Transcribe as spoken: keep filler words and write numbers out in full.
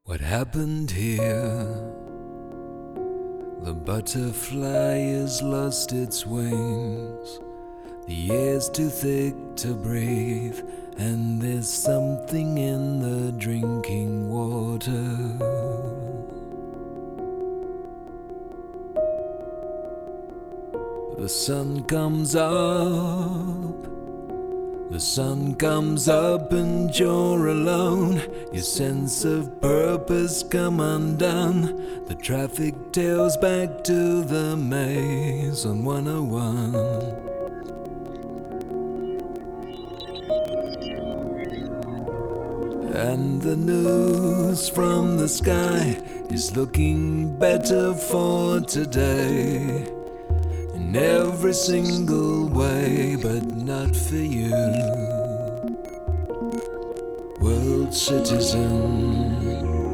What happened here? The butterfly has lost its wings. The air's too thick to breathe, and there's something in the drinking water. The sun comes up, the sun comes up and you're alone. Your sense of purpose come undone. The traffic tails back to the maze on one oh one. And the news from the sky is looking better for today, in every single way, but not for you. World citizen,